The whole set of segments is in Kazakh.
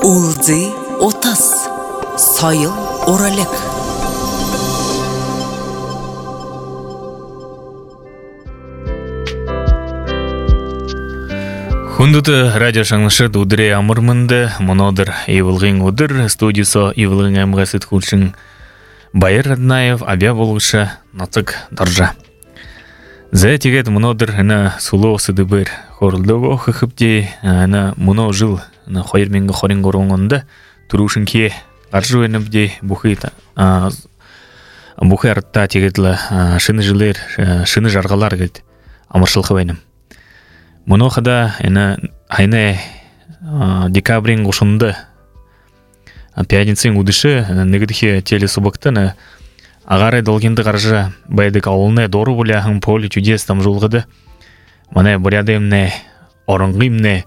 Улзы отас, сайыл оралек. Хундуты радио шаңлышы дудыре амырмынды, монодыр евылғын удыр, студиосо евылғын амғасыт худшың Байыр Раднаев авиа болғыша нацық даржа. Зә тегет монодыр сулу осыды бір хорылдығы қықыпте, мұно жыл қойырменгі қорын қорғынғында тұрушын ке қаржы өйніпде бұхы арытта тегетлі шыны жылыр, шыны жарғалар келді амыршылқы өйнім. Мұны қада айны декабрин ғушынды пятницын ұдышы негідіхе телесубақтаны ағары долгенді қаржы байдық ауылны дору бұляғын полі чудес там жолғыды. Міне бұрядымны, орынғымны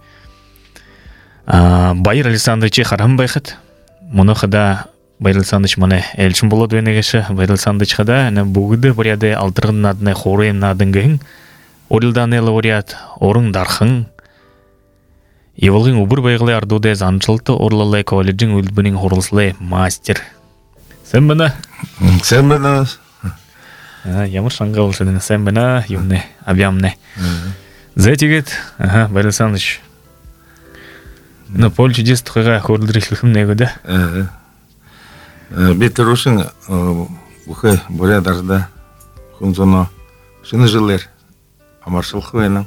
Байыр Александровиче қарам байқыд. Мұны қада Байыр Александрович міне әлшін болады өнегеші. Байыр Александрович қада бұғыды бұряды алтырғын надыны қорыйым надыңғын. Орылдан әлі орят, орын дарқын. Евылғын ұбыр байғылы ардуды занчылты орлалай колледжин үлбінің орылсылай мастер. Сен бұна? Сен бұна? Ямыр шаңға олшыдың, сен бұна, юмне, абиамне. Зәтегет, Байыр Александрович. Полі чудес тұқыға көрілдірішлікім негіді? Беттер ұшын бұқы бұрядарда құнзоны шыны жылыр амаршылық өйнің.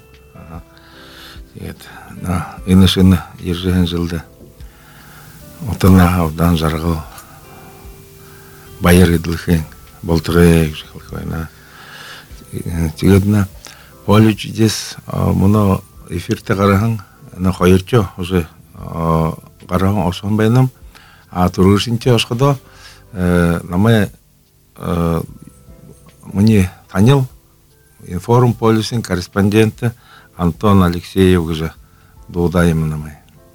Ені шыны ержіген жылды. Отына аудан жарғыл байыр еділген болтығы жықылық өйна. Тегедіна полі чудес мұны эфирте қарағын қойырчо уже қарағын осыған байным. Тұрғышынче осқыда намай мұны танил информ полисин корреспонденты Антон Алексеев уже доудаем намай.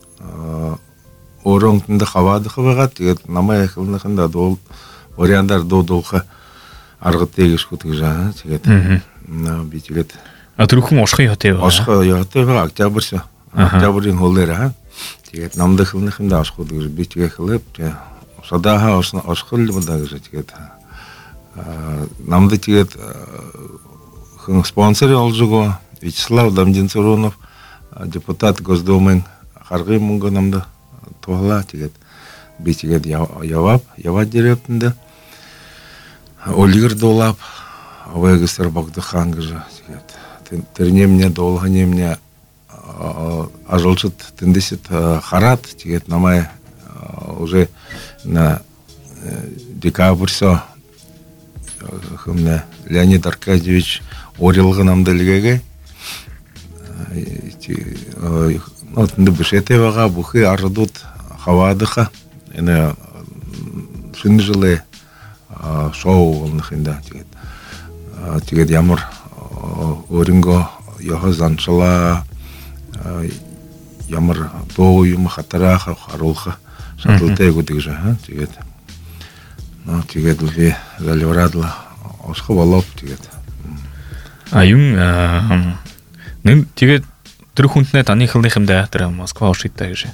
Орон тында хавады хавага тегет намай хылнахында дол вариандар додолха аргы тегиш кутыжа тегет. Битегет. Атурхун ошқы ятева. Ошқы ятева октябрьса. Октябрьин холдера. Тегет намды хылнахында ошқы кутыжа битеге хылып садаха ошқыл бадагы тегет. Намды тегет спонсоры олжуго Вячеслав Дамдинцуронов, депутат Госдумы Харгы Мунга намды тоғла тегет битегет явап дерепінде Олигер долап авайгыстар бақты хангыжа тегет тернемне долғанемне ажолчыт тіндесет харат тегет намай уже на декабрьсо Леонид Аркадьевич орылғы намдылыгеге нотынды бішетеваға бұқы арыдут хавадыға шын жылы шоу олнықында тегет ямыр орынго яғы заншыла ямыр доғы юмы қатараға қарулға шатылты егудігі жа тегет үлге заливрадыла осқы балап тегет Аюн, тегет түрхунтне тани хылдыхымда атыра Москва ошитта уже.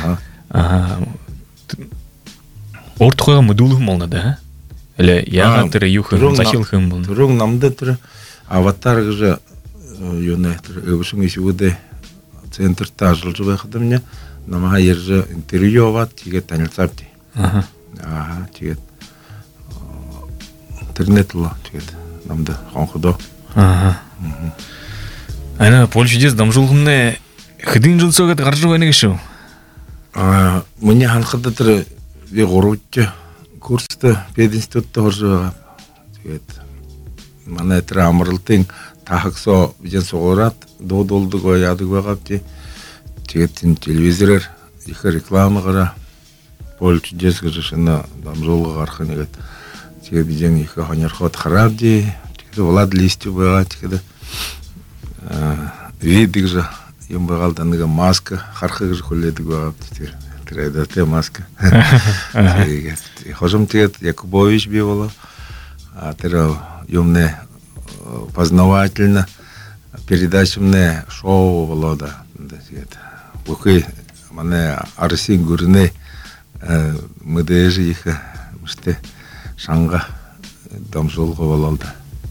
Ортуға мұдулығым олнады, әлі яға түрі юхым, захилхым болны. Түрің намды түрі аватар ғыжа юны өбісің есігуді центрта жылжы байқыды мне, намаға ержі интервью ават, тегет танилцапти. Тегет интернет ұлы, тегет намды қонқыды. Айна полі чудес дамжылғымны қыдың жыл соғат қаржы өйнегі шау? Мұне ханқыды түрі ве ғорутчы курсты пединститутты ғыржыға. Мана әтірі амырылтың тақықсо бізен соғырат, доғдолды қойады қойғапты. Тегеттін телевизорер, екі реклама қыра. Полі чудес ғыржышына дамжылғы қарқын егет. Тегет бізен екі қанерқот қарабды. Влад листьев была, когда видик же, им была данная маска, хархах же холит гуап, теперь маска. Хожим тет Якубович бивало, а теперь юмне познавательно передача мне шоу Волода. Бухи мане арсин гүрне мыдежи их мыште шанга дамжолго бололду.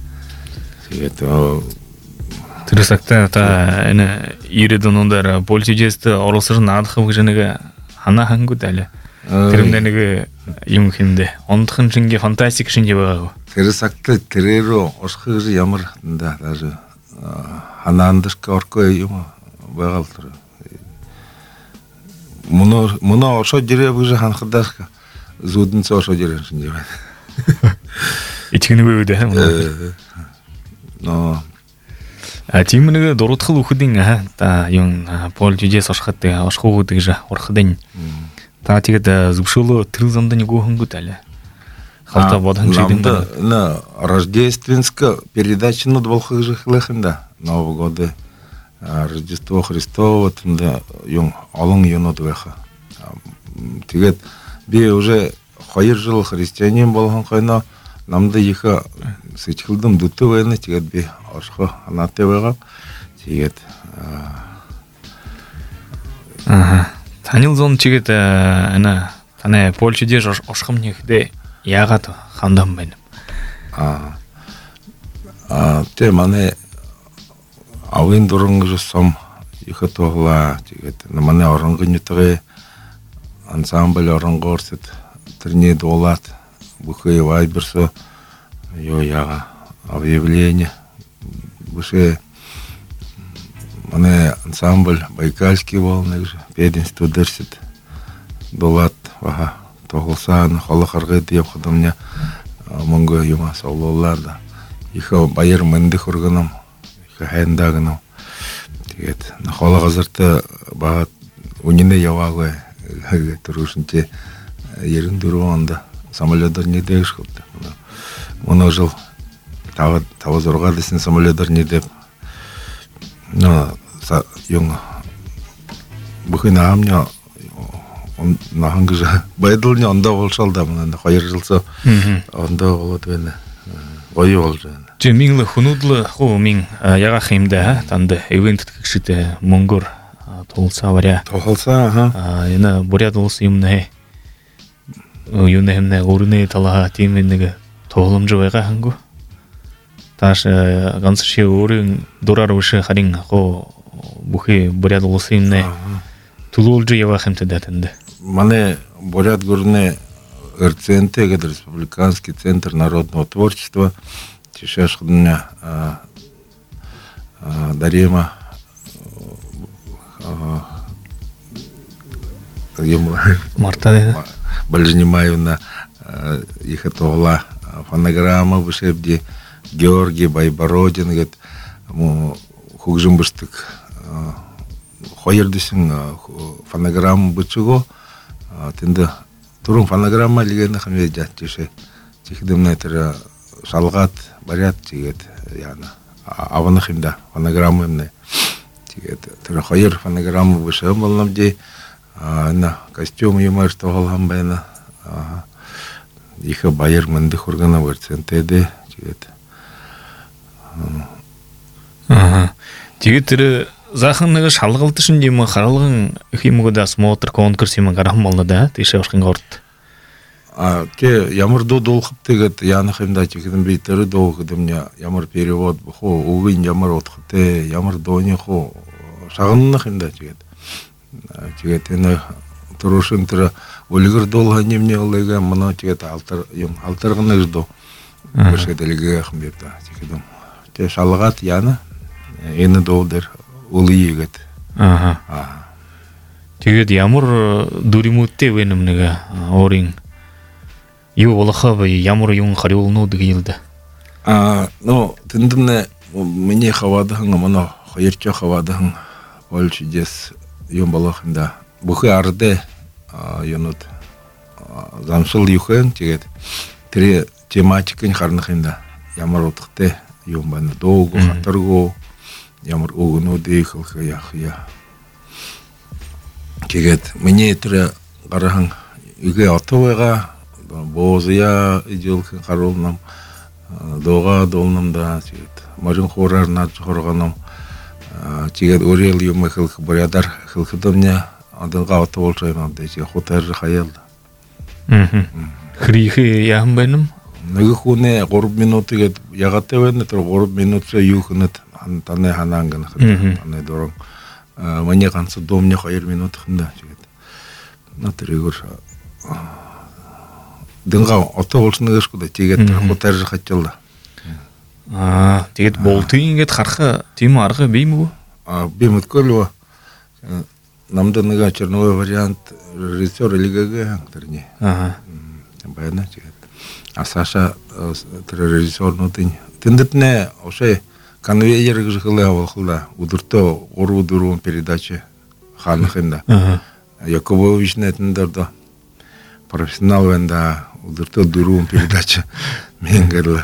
Это Тырысакта та эне иридон ондар полчижесті орылсырын адықы женеге ана хангу дәлі. Тірімденеге юмхинде. Ондықын жинге фантастик шинге бағау. тырысакты тыреро ошхыжы ямар да даже анандышка оркой юм багалтыр. Муно ошо жере быжы ханхыдашка зудынса ошо жере шинге. Ичкіні бөйді. Но Тимінеге доротқыл ұқыдың, та юн полчижес ошқатты ошқуғы дыжы орқыдың. Та тегеді зубшылы тырылзамды не гоғын күт әлі. Халта бодың жейдің да. На рождественская передача над волхыжих лехында. Нового года. Рождество Христово, тында юн алың юнот веха. Тегет би уже хайыр жыл христианин болған қайна. Намда иха сычылдым дуты вайны, тегет би ашқы анаты вайға. Тегет. Танил зон тегет тане полчиде ошқым нехде яғаты қандам бәнім. Те мане ауын дұрыңғы жысам иха тоғыла. Тегет. Мане орынғы нетіғі ансамбль орынғы орсет. Түрне долат. Бухай вайберсо, яга объявление. Буше мане ансамбль Байкальский волны пединство дерсит. Долат вага тоғылсан халық арғы деп қадамня мұңғы юма саулаларда. Иха байыр мэнді құрғынам, иха хайндағынам. Тегет, халық азырты бағат унине явагы тұрушынте ерін дұру анда. Самолетдар не дейш қылды. Мұны жыл тавыз ұрға десін самолетдар не деп. Бұқын ағамня нағанғы жа байдылыне онда болшалда. Қайыр жылса онда болады бәні. Ойы олжа. Же меңлі хунудлы ху мен яға қимді, танды эвенттік кішіті мұңгыр толса варя. Тоқалса, Ені бұря долысы еміне юнемне урне талаға темендігі тоғылым жывайға хангу. Таш ғансырше өрін дұрар өші қарин қо бұхи бұряд олысы емне тулу олжы ева қемті дәтінді. Мане бұряд көріне РЦНТ, Республиканский центр народного творчества, Чешешқыдыня Дарема Марта деді. Бальжнимаевна их отогла фонограмма вышебди Георгий Байбородин говорит хugжим быштык хойердисин фонограмма бычыго тенде турун фонограмма лигена хамедя тише тихдемне тера шалгат барят тигет яна аванахимда фонограмма эмне тигет тера хойер фонограмма вышем болнамди на костюм юмар тоғалған байна иха байыр мінді құрғана варцентеді жігет. Тегі түрі зақынығы шалғылты шынде ма қаралғын үхимігіда смотр конкурс емі қарам болды да, тейше ашқынға орды. Те ямар долқып тегет янықымда тегедім бейтері долқыдым ямар перевод бұху, уғын ямар отқыты, ямар доне ху шағынынықымда тегет. Тегет ені тұрушын түрі өлігір долға немне олайға мұна тегет алтырғыны жду көшеделігі әқым берді. Тегедім. Те шалығат яны ені долдыр ұлы егет. Тегет ямар дуримутте венімнігі орын ев олаға бай ямар ең қари олыну дығы елді. Тіндімне мне хавадығың, мұна қайырча хавадығың өлші дес ем балақында. Бұқы арды юнут замшыл юхен тегет тире тематикын қарнықында ямар отықты ем баны долгу қатыргу ямар оғыну дейхілгі яқия тегет мне тире қарағын үге атуыға бозыя идеолкін қарулынам доға долынымда тегет мажын қорарына қорғанам тегет орел юмы хылқы барядар хылқыдымня адынга аты болчайм дече хотар хаялда. Хрихи яхын байным. Нэгэ хүнэ 3 минут гээд ягаттай байна тэр 3 минутсаа юу хэнэт таны ханаанган таны дөрөв маний ганц домны 2 минут хэнэ тэгээд натригөр дэнга ото болсноо гэшгүй тэгээд хотар хачилла. Тэгээд болтын ингээд харах тийм арга бийм үү? Бимэткөл намда нэг черновой вариант режиссер лигагэ хангтэрни. Байна тэгээд Асаша режиссернуудын тэндэтнэ ошей конвейер гэж хэлэвэлхла өдөртөө 3-4 передача хаанхында. Яковович нэтэндэр профессионал вэнда өдөртөө 4 передача менгэр.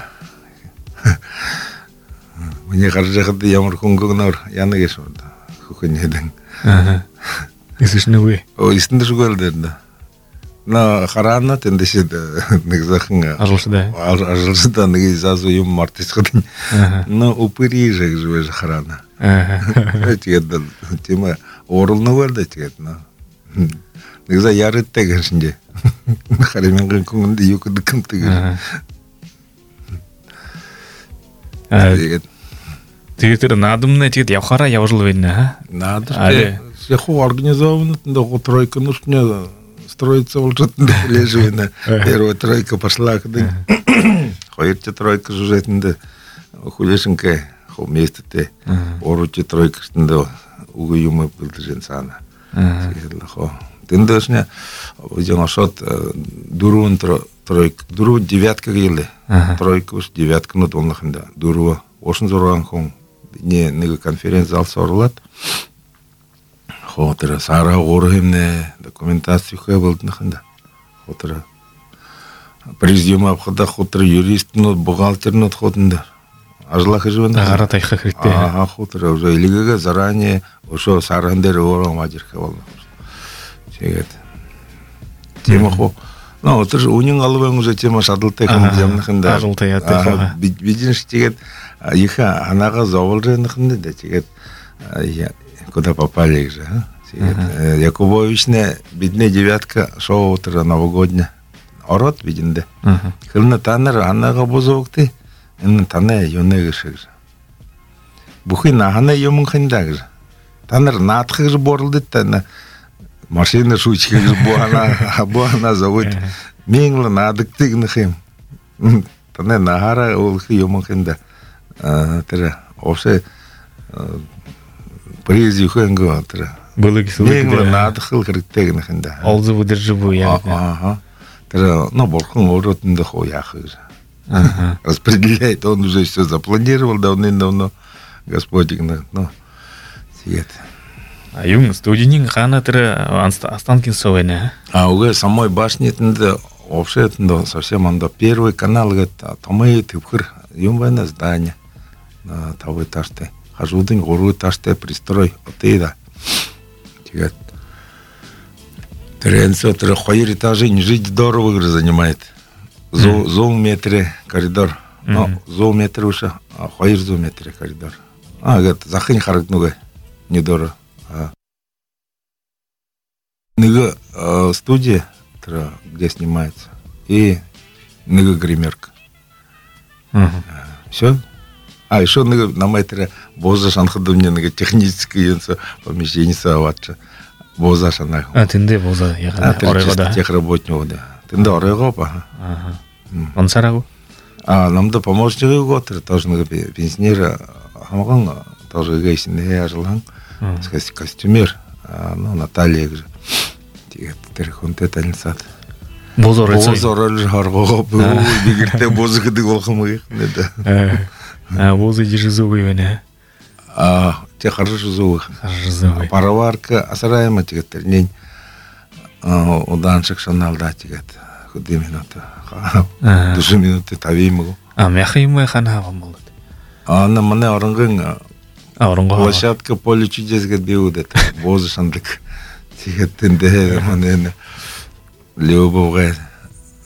Миний гаржахад ямар хөнгөнөр яна гэж хөхөнэдэн. Эсэшнэвэ. Истэндэргэл дэрнэ. На харана тэндэшэд нэг захын ажлшда нэг зазу юм мартисхад но упырижэг живэж харана. Тэгээд тийм орлногол да тэгээд нэг за яриттэй гэшинжээ. Харимын күнд юу гэдэгтэй. Тэгээд тэр наадамнаа тэгээд явхаараа явжл байна. Надо яху организовано до тройка нужно строится уже лежит. Первая тройка пошла, когда ходит тройка сюжетная, хулешенка, вместе те, орути тройка, что угуюмы продолженцана. Тем даже я нашел дуру тройка, дуру девятка гилы, тройка уж девятка на донах да, дуру, очень здорово хон, не конференция зал сорлат. Хотера сара орхимне документацию хэвэлднэхэнда. Хотера президиум авхада хотера юристнууд бухгалтернууд ходнда. Ажлах живэнда. Гараа тайхах хэрэгтэй. Хотера уже илгэгээ заранее ошо сархан дээр өөрөө мажирхэ болно. Тэгээд тиймэрхүү. Но тэр үнэн албан уже тийм шадлалтай юм ямнахында. Шадлалтай яадаг. Бидэн тэгээд их анага зовлрэнэхэндэ тэгээд куда попали же. Якововичне бидне девятка шоу утро новогодня. Орот виденде. Хылна танер анага бозокты. Эн тане юнегшэг. Бухин хана юмын хиндагж. Танер наатхыг борлды тана машина шуйчхыг буана завод. Мингла наадыктыг нэхэм. Тане нахара улхи юмын хинда. Тэр осе Прези хэнго тэр. Былэг сүлэг наадхал хэрэгтэй гэнэхэндэ. Олзо удержи бу яа. Тэр борхон өөрөнд хоо яах вэ? Распределяет, он уже все запланировал давным-давно. Господь игнат. Свет. А юм студийнин хана тэр Останкинцев байна. Уга самой башнетэнде вообще-то совсем он первый канал говорит, томы төвхөр юм байна здание. На 5 этажтэй. Хажуудын 3 этажтай пристрой отейда. Тэгээд Тренцо 2 этажей жить дорого занимает. Зол метры коридор. Зол метры уже, 200 метры коридор. Говорит, захын харагднуга недорого. Нэг студия, где снимается, и нэг гримерка. Все. Еще на метре боза шанхаду мне на техническое помещение саватча. Боза шанах. Тенде боза яхана орегода. Тех работников, да. Тенде орегопа. Он сарагу. Нам-то помощник год, тоже на пенсионера, хамаган, тоже гейсин, я желан, костюмер, Наталья же. Телефон тетальнсат. Бозороль харгоп, бигерте бозык дыголхамы, да. Возы дежизовые вена. Те хорошо зовых. Пароварка асараема тигет нень. Уданшик шаналда тигет. Худи минуты. Души минуты тавиму. Мяхаймы ханава молод. На мане орангын. Площадка поле чудес гет биудет. Возы шандык. Тигет тенде мане Любовгай.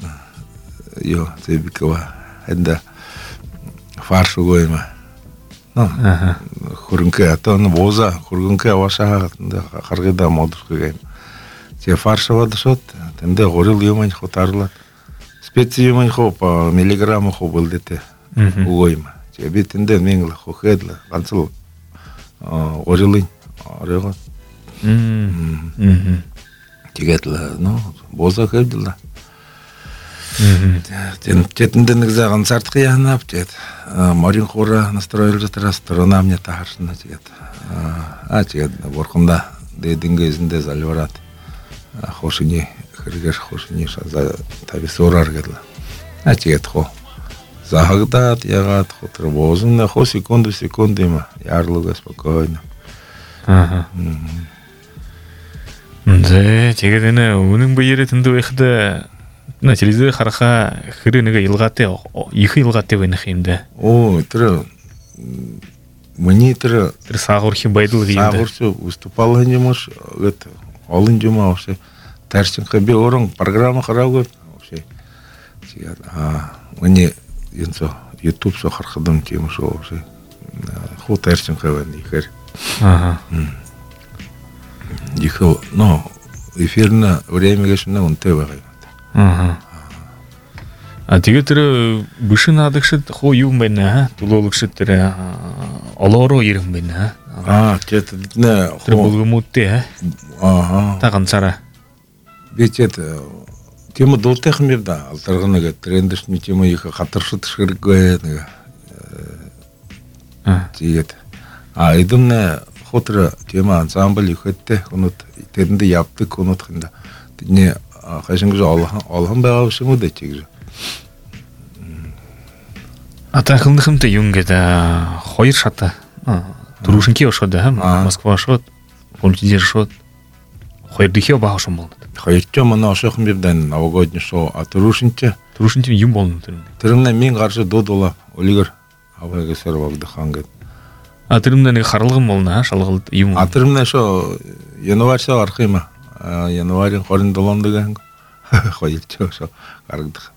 Йо, цебикова. Энда фаршу гойма. Хүрэнкэ атон боза хүргэнкэ авашаа харгада модурхэг. Те фаршавад шот тэндэ горил юмань хотарлат. Специ юмань хо по миллиграмм хо болдете. Угойма. Те би тэндэ мэнгл хохэдла ганцл горилын орего. Тигэдла но боза хэвдла. Тетэндэ нэг за ганцарт хянап тет. Морин хора настроил жатар сторона мне таарна тигет. Тигет борхонда дэдингезинде залварат. Хошини хригэр хошини шаза тависорар гэдла. Тигет хо. Захагдат ягат хотр бозна хо секунду има ярлуга спокойно. Зэ тэгээд энэ үнэн баярэ тэнд байхад на телевизор хараха хэрэг нэг илгаатай их илгаатай байх юм да. Оо тэр миний тэр саагуурхийн байдал юм да. Саагуурч выступал не можешь гэт олон юм вообще тарчинха би орон программа хараагүй вообще. Тэгээд миний энэ YouTube со харахдан тийм шүү вообще. Хуу тарчинха байна ихэр. Их но эфирное время гэшнэ үнтэй байгаа. Тэгээд тэр бишин адагшд хуу юм байна тулуулагшд тэр олоороо ирэн байна. Тэгээд нэ тэр болгомуудтэй та ганцаараа би тийм дуултайх юм да алдаргана гэдэг трендерч нэг юм их хатаршд хэрэггүй нэг тэгээд эдэмнэ хотр тийм ансамбл ихэдтэй өнөд тэрэнд явдаг өнөд хинда тэний хашингж олхон байгаа юм уу дэ чиг. Атахынхымтай юм гэдэг хоёр шата дөрөвшинки шот Москва шот Польчидер шот хоёр дэхээ баа шон болно. Хоёр ч юм ношох юм бивдэн новогодний шоу дөрөвшинче юм болно тэр. Тэрнэ минь гарч дуудула олигер аваагэсэр вагдхан гэд. Тэрнэ нэг харлаган болно шалгалт юм. Тэрнэ шо январьсаа гарах юм. Январын 27-нд гэнг хоёрчоо шо гаргадах.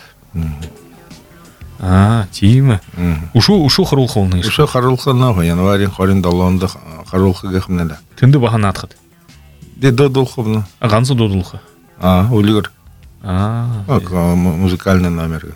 Тийм. Ушуу харуулах болно. Ушуу харуулах нь январын 27-нд харуулах гэх юм нэ. Тэнд бахан наадахад. Дэ дуудуулах нь. Ганц дуудуулах. Олигер. Музыкальный номер.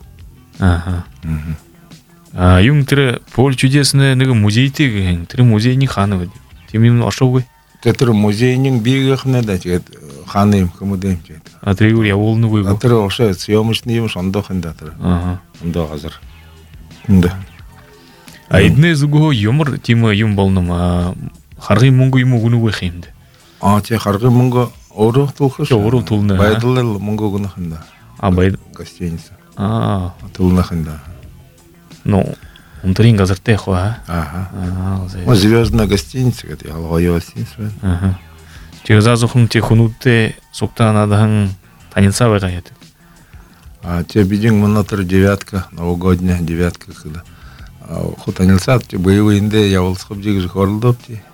Юм тэр Поль чудесный нэг музейтэй тэр музейний хаана гэдэг. Тийм юм ошоогүй. Тэр музейний биегийнх нь да тэгээд хааны юм хүмүүдэм тэгээд. Тэр явуулнаггүй. Тэр ошоо съемочный юм сондохын да тэр. Ондоо газар. Энд. Эднэ зүгөө юмар тийм юм болно. Харгын мөнгө юм өгнөг байх юм да. Тий харгын мөнгө өөрөө тулах шүү. Өөрөө тулна. Байдлал мөнгө өгнөх юм да. Гостиница. Тулнах юм да. Ну, унтрин газартай хаа. Звездная гостиница гэдэг ялгой гостиница байна. Тэгээд заазуухан тий хүнүүдтэй сугтаанадахан танилцаа байгаа яадаг. Те бидин монотор девятка, новогодняя девятка когда. Хутанилцаа те боевыйнде явуулсах жиг хорлдоп те.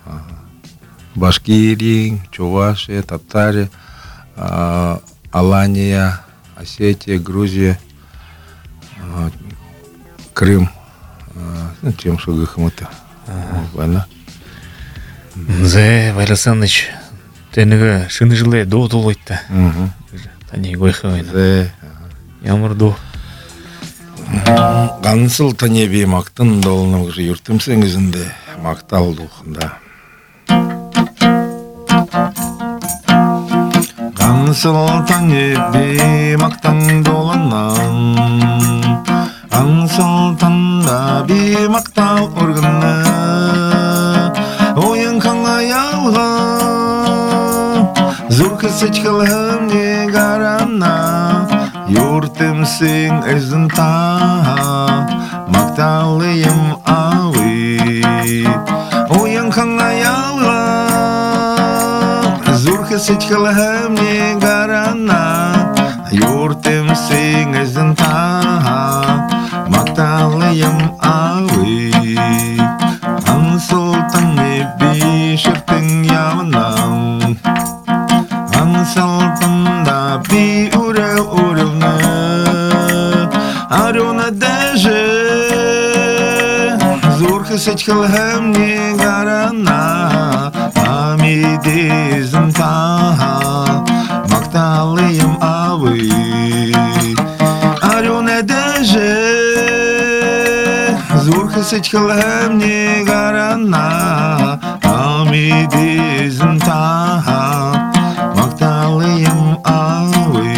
Башкирия, Чувашия, Татария, Алания, Осетия, Грузия, Крым. Тем шугах мото. Байна. Зэ Валерсаныч тэнэг шинэ жилээ дуудуулгойта. Таны гойх байна. Зэ ямар дуу. Ганцл таны би магтан долно гэж ертөмсөн гэзэндээ магтаал дууханда. Ганцл таны би магтан долно. Ганцл танда би магтаал ургана. Оянхан аялга зүрхэсэж хэлэм не гарана. Юртэмсин эзэн та магтаалым ави. Оянхан аялга зүрхэсэж хэлэм не гарана. Юртэмсин эзэн та магтаалым ави. Ансалтаны бишертэн явнам. Ансалтанда би уревна. Арюна даже зүрхэ сечкілгім не гарана, амидезім таға, мақталыйым авы. Арюне деже, зурхы сечкілгім не гарана, амидезім таға, мақталыйым авы.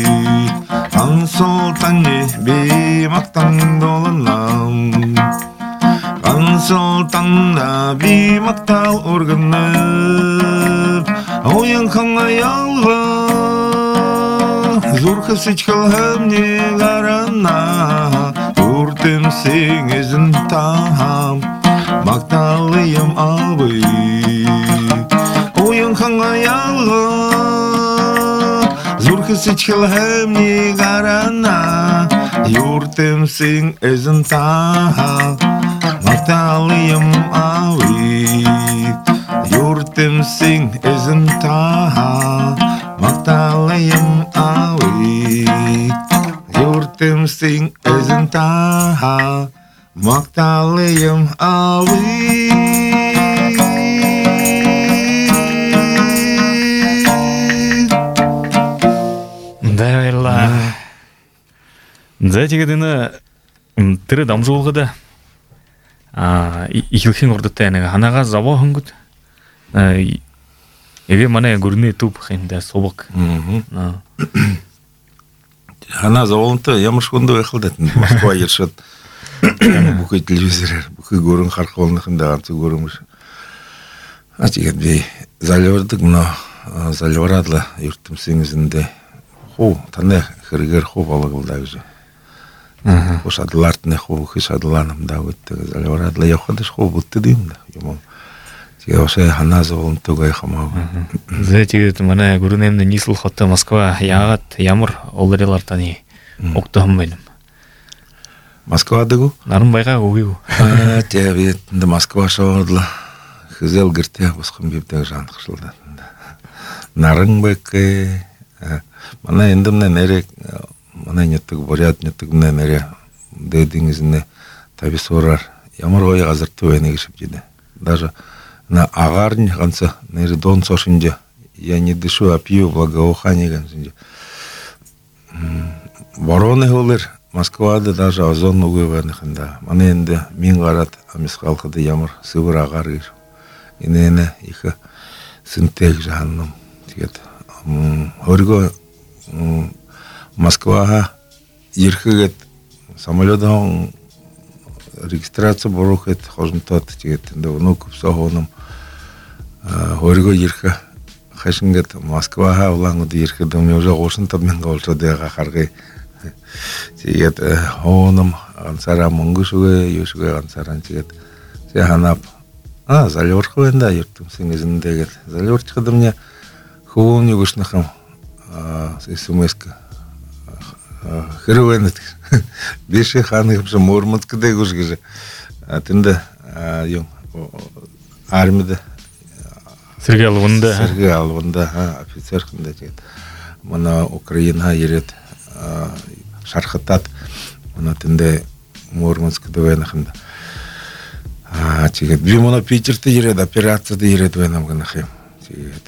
Ансолтанне беймақтан долынам, ансолтанда беймақтал ұрғынып, ойын қаңа ялға, зурқы сечкілгім не ғарана, үртім сеңізін тағам, мақталыйым абы. Ойын қаңа ялға, зурхы сечкілгім не ғарана, үртім сеңізін тағам, мақталыйым абы. Үртім сеңізін тағам, мақталыйым абы. Үртім сеңізін тағам, мақталыйым абы. Дайла. Затегедіні тірі дамжуылғыда. Ихилхин ордыттайныға ханаға зава хынгыд. Эве мана көріне туп хында собық. Хана заволынты ямышқынды өйқылдатын. Москва ершат. Бұқы телевизорер, бұқы көрін қарқылыны хында анты көрінміш. Атегет бей залевардық, но залеварадла юрттым сеңізінде. Ху, тане хыргер ху балығылда өзі. Ху шадылартыны ху, ху шадыланым да өтті. Залеварадла яқадыш ху бұтты деймін да. Теге оша хана заволынты өй қамау. Затегет мана көрінемді несіл хотты Москва яғат ямыр оларелартаны оқтығым бәйдім. Москвадығу? Нарын байға өйу. Те бетінде Москва шауадылы. Хызел гірте бұсқым бептегі жанықшылды. Нарын бәкі. Мана ендімне нәрек, мана неттігі борят, неттігіне нәре дөйдіңізіне таби сорар. Ямар ойы ғазырты өйне кешіп деді. Даже на ағарын қанса нәре дон сошынде. Я не дышу, а пью благоухание қансынде. Бороны олар Москвада даже озон ұғываны қында. Мана енді мен қарат амес қалқыды ямар сывыр ағар кешіп. Инене иха синтег жанным тигет. Хорго Москваға еркігет самолетан регистрация борухет хожмтат тигет. Ну купса хоным хорго еркі хашингет Москваға улаңыды еркідім. Уже қошын табмен қалшы деға қарғай тигет. Хоным ансара мұңгышуге, юшуге ансаран тигет. Се ханап залёрқы венда юрттым сеңізіндегі. Залёрчықыды мне хуылын югышнықым смс-ка. Хыры венет. Беші ханығымшы Мурманскыдай күшкіжі. Тінді армияда. Сергей Алвында. Сергей Алвында офицер қында тегет. Мұна Украина ерет шарқытат. Мұна тінді Мурманскыда венақында. Тегет. Би мұна Питерді ерет, операцияда ерет венам ғынақым. Тегет.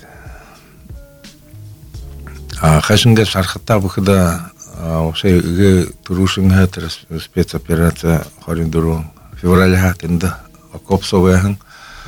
Хашынға шарқытта бұқыда вообще үге тұрушыңға спецоперация хорындыру февраля тінді окоп совайхын.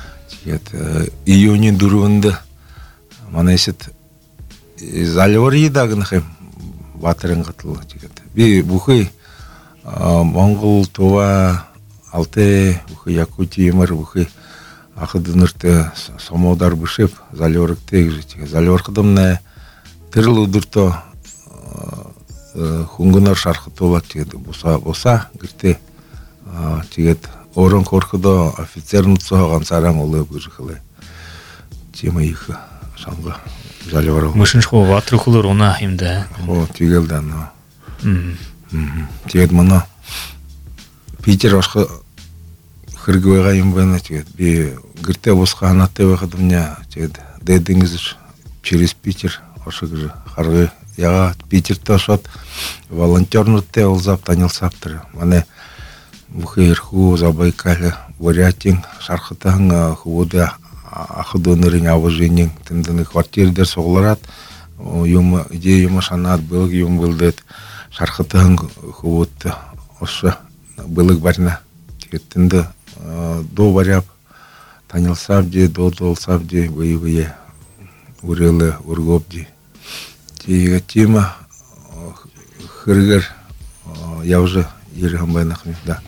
Июнин дуруынды мана есет залевар едағынақым батырын қатылы. Би бұқы Моңғол, Тува, Алтай, бұқы Якутия емір бұқы ақыдынырты самодар бұшып залеварық тегізі. Залевар қыдымна тіріл ұдырто хунгынар шарқыты олат тегеді. Боса гірте тегеді. Орын қорқыда офицерін ұтсоған саран олы бұжы қылай. Тема иқы шанға жалі бар ол. Мүшін шқо ватры құлыр она емді. О, тегелді ана. Тегеді мұна Питер ашқы қыргывайға ембайна тегеді. Бе гірте босқа анатты вақыды мне тегеді. Дәйдіңіз через Питер ашығы қарғы. Яға Питерді ашат волонтернытты олзап таныл саптыры. Мане Бухерху, Забайкале, Бурятин, Шархатан, Худа, Ахудонырын авыжынын, тымдыны квартирдер соғыларат, юм идея юма шанат был юм булдет, Шархатан Худ, Оша, былык барина, тетинде до варяб, Танил Сабди, Додол Сабди, Вые, Урелы, Ургобди. Тига Тима, Хыргар, я уже Ерхамбай нахмет, да.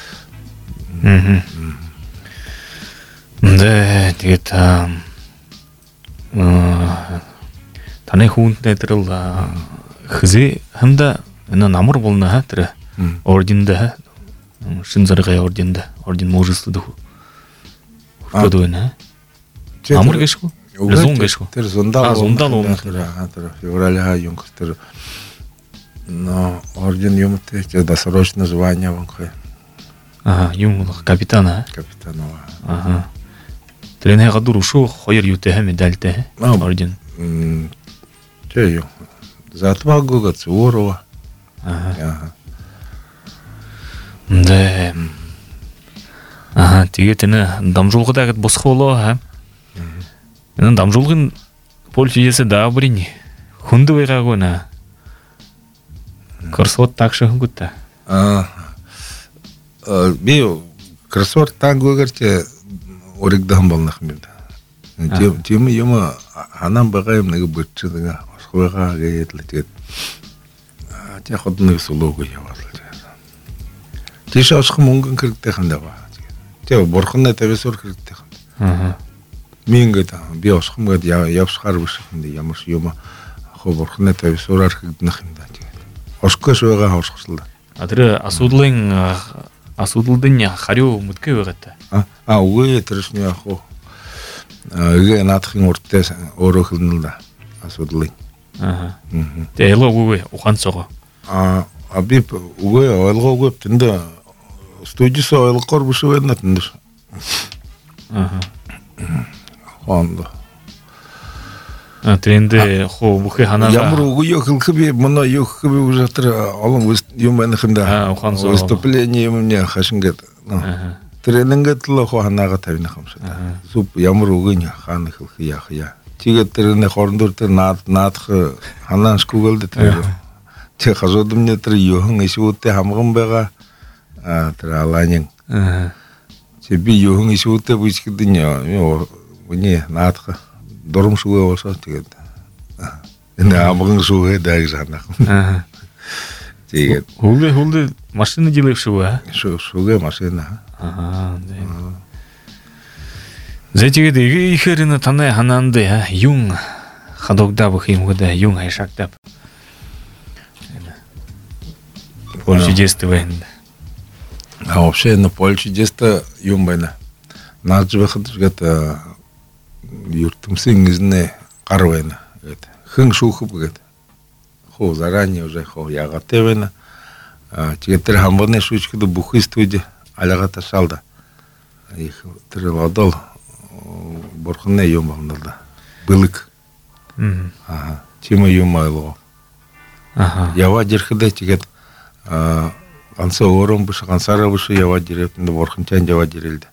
Да, где-то таны хуунтай тырыл хызи хымда намыр болна тыры орденда шинзаргай орденда орден мужествода худойна намыр кешку лезун кешку Зондал он февраля юнгстер но орден юмте досрочное звание вонхай. Ага, юмулах капитана. Капитанова. Ага. Тренер гадур ушу хойер ютеhe медальте орден. Че ю. За отвагу Гацурова. Ага. Да. Ага, тигетene дамжулгыда босхоло, ха. Мен дамжулгын Польшасе да брини. Хундуйга гона. Курсот такшы гутта. Био красор тангугарте оригдам болнах милда. Тем юма анам багаем неге бутчыга ашхойга геетлет. Те ходны сулугу явал. Тиша ашхы мунгын киртте ханда ба. Те борхынна тавесор киртте ханда. Мингета био ашхымга япшхар бышында ямыш юма хо борхынна тавесор архиднах хында. Ашкы шойга ашхысылда. Адры асудылдың харю мүтке өғетті. Уы тұрышны ақу. Үге натықын ортте оры қылынылда. Асудылың. Дәйлі ұғы ұқан соғы. Абип уы ойлға өп тінді студиясы ойлы қорбышы өйдін әтіндір. Қуанды. Тренді қо бұқы ханаға... Ямыр уғы өкілкі мұна өкілкі бе жатыр алың юмайны қында. Выступление мне хашынгет. Тренингет лы қо ханаға табина қамшыда. Суп ямыр уғы не ханы қылқы яқы. Тиге трені қорындыр натқы ханан шкугылды трені. Те қазодым не трі йоғын еші өтте хамғын бәға аланен. Тебе йоғын еші өтте бұйшкіді не натқы. Дорм шуга болса тигет. Эне амгын шуга дайг жанак. Тигет. Хулды машина делаев шуга. Шуга машина. Зэтиге деги ихерина танай хананды юн хадогда бухимгда юн айшактап. Польша действует. А вообще на Польше действует юмбайна. Нас же выходит где-то юртым сингизне карвайна. Хын шухып гет. Хо заранее уже хо ягатевена. Тигетер хамбаны шучкыды бухыстуйды алягата шалда. Их трыладал борхне юмалнада. Былык. Тима юмайло. Ява дерхыда тигет анса ором бышы ансара бышы ява директинде борхынчан ява дирилди.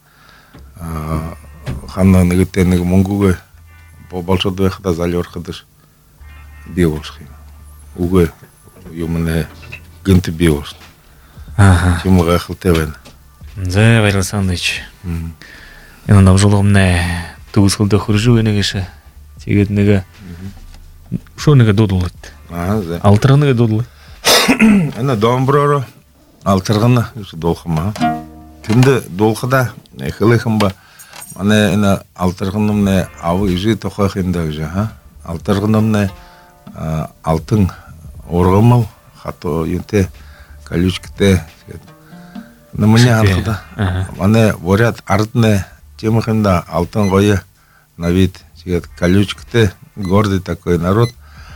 Ханна негетенег монгуга по большой хата залёр хадыш биошхи. Уга юмне гынты биош. Тимуга хылтевен. Да, Валерий Александрович. Я нам жоломне тугусылда хуржу энегеше. Тигет неге. Шо неге додулат? Да. Алтырыныга додулат. Ана домброро алтыргына долхыма. Кимде долхыда хылыхымба. Ана алтыргынымне авы ижи тохахымда же, Алтыргынымне алтын оргымыл хато юнте колючкте. На меня анда. Ана борят артне темахында алтын гое на вид. Колючкте гордый такой народ.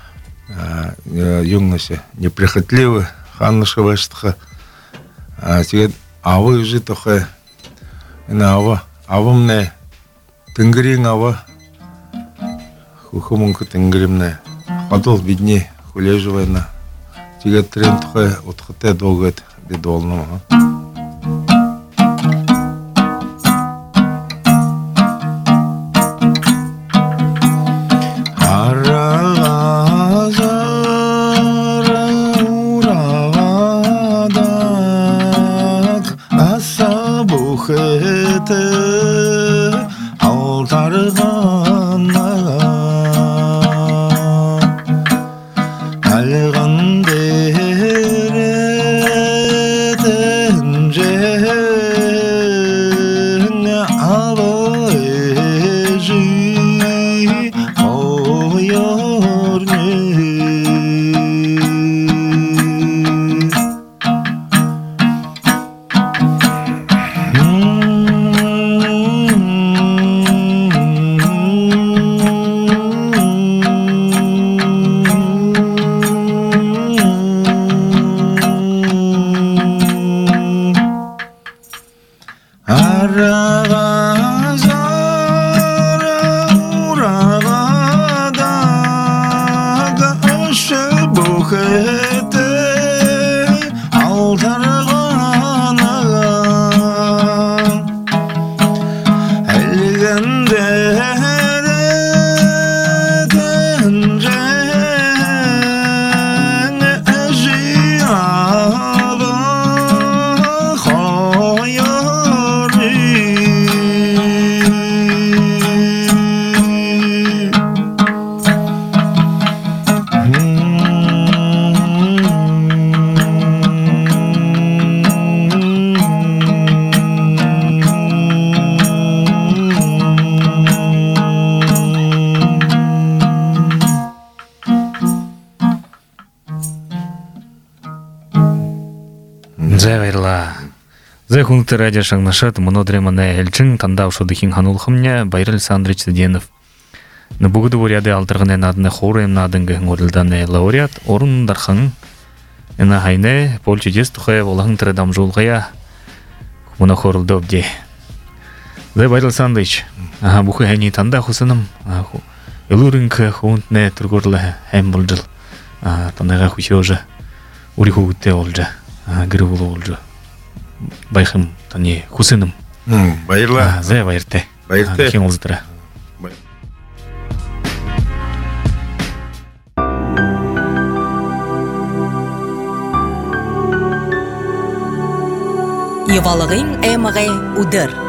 Юноша неприхотливый, ханнышевыштха. Авы ижи тохай. Ана ава авымне тынгырин ава хухумунку тынгыримне адол бидни хулежевайна тиге трен тухай отхате долгет бедолнама. Зэ хунты радио шаңнашат монодре мане элчин тандау шодыхин ханулхымня Байыр Александрович Саденов. На бугуды уряды алтыргын энадыны хорем надынгы орылданы лауреат орын дархан эна хайне пол чудес тухая волахын тредам жолгая муна хорылды обде. Зэ Байыр Александрович, бухы хани танда хусыным элурынка хунтне тургорлы хэм болжыл. Танага хусёжа ури хугутте олжа. Гырывылы олжа. Байхым тани хусыным. Байырла. Зэ байырте. Байырте. Кең олзытыра. Евалығын әміғе ұдыр.